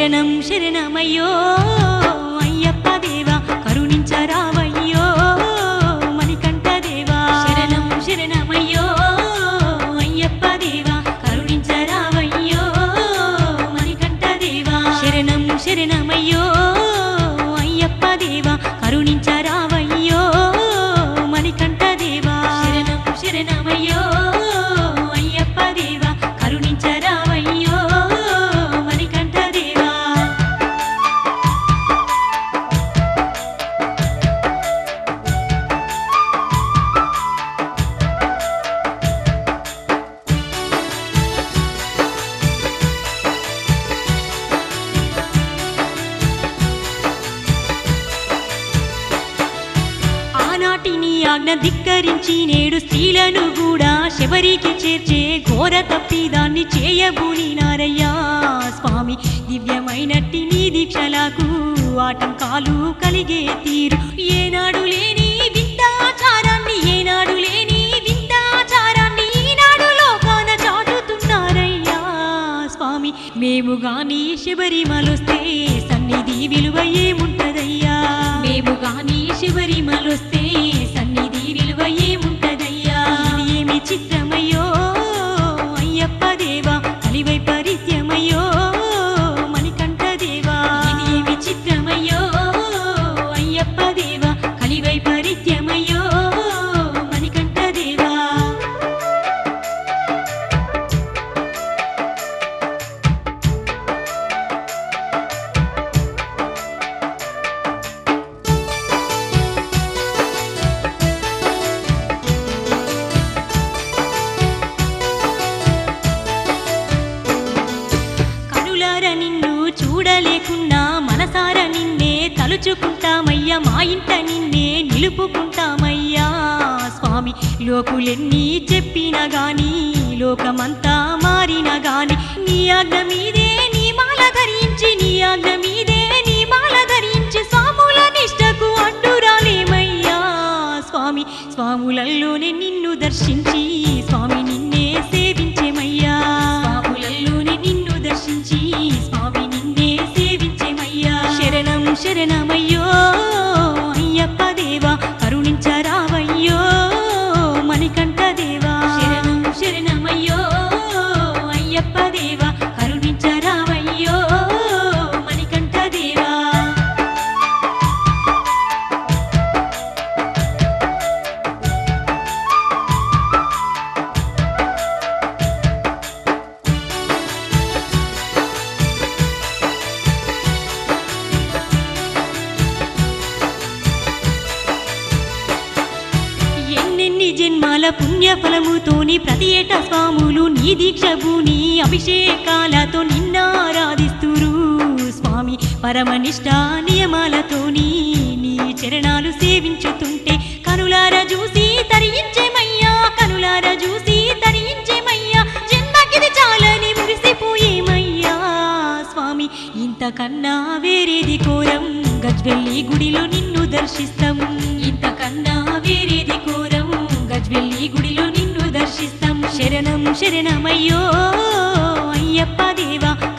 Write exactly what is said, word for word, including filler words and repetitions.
శరణం శరణమయ్యో అయ్యప్ప దేవా కరుణించరావయ్యో మణికంఠ దేవా శరణం శరణమయ్యో అయ్యప్ప దేవా కరుణించరావయ్యో మణికంఠ దేవా శరణం శరణమయ్యో అయ్యప్ప దేవా కరుణించరావయ్యో మణికంఠ దేవా శరణం శరణమయ్యో అయ్యప్ప దేవా కరుణించరావయ్యో మణికంఠ దేవా ఆనాటిని ఆజ్ఞ ధిక్కరించి నేడు స్త్రీలను కూడా శబరికి చేర్చే ఘోర తప్పిదాన్ని చేయబూని నారయ్యా స్వామి దివ్యమైనట్టి నీ దీక్షలకు ఆటంకాలు కలిగే తీరు ఏనాడు లేని వింతాచారాన్ని ఏనాడు లేని వింతాచారాన్ని ఈనాడు లోకాన చాటుతున్నారయ్యా స్వామి మేము గాని శబరిమలొస్తే సన్నిధి విలువ ఏముంటదయ్యా మేము గాని శబరిమలొస్తే సన్నిధి విలువ ఏముంటదయ్యా ఇది ఏమి చిత్రమయ్యో అయ్యప్ప దేవా కలివై పరిత్యమయ్యో మణికంఠ దేవా ఇది ఏమి చిత్రమయ్యో అయ్యప్ప దేవా కలివై పరిత్యమయ్యో మణికంఠ దేవా కనులార నిన్ను చూడలేకున్నా మనసార నిన్నే తలుచుకుంటామయ్యా మా ఇంట నిన్నే నిలుపుకుంటామయ్యా స్వామి లోకులెన్ని చెప్పినా గాని లోకమంతా మారినా గాని నీ ఆజ్ఞ మీదే నీ మాల ధరించి నీ ఆజ్ఞ మీదే నీ మాల ధరించి స్వాముల నిష్టకు అడ్డురాలేమయ్యా స్వామి స్వాములల్లోనే నిన్ను దర్శించి స్వామి నిన్నే సేవించేమయ్యా స్వాములల్లోనే నిన్ను దర్శించి స్వామి నిన్నే సేవించేమయ్యా శరణం శరణమయ్యో అయ్యప్ప దేవా కరుణించరావయ్యో మణికంఠ దేవా శరణం శరణమయ్యో అయ్యప్ప దేవా కరుణించరావయ్యో మణికంఠ దేవా ఎన్నెన్ని జన్మాల పుణ్యఫలముతోని ప్రతి ఏటా స్వాములు నీ దీక్ష భూని అభిషేకాలతో నిన్న ఆరాధిస్తురు స్వామి పరమనిష్ట నియమాలతోని నీ చరణాలు సేవించుతుంటే కనులార చూసి తరించేమయ్యా కనులార చూసి తరించేమయ్యా జన్మకిది చాలని మురిసిపోయేమయ్యా స్వామి ఇంతకన్నా వేరేది కోరం గజ్వెల్లి గుడిలో నిన్ను దర్శిస్తాం ఇంతకన్నా వేరేది కోరం గజ్వెల్లి గుడిలో నిన్ను దర్శిస్తాం శరణం శరణమయ్యో అయ్యప్ప దేవా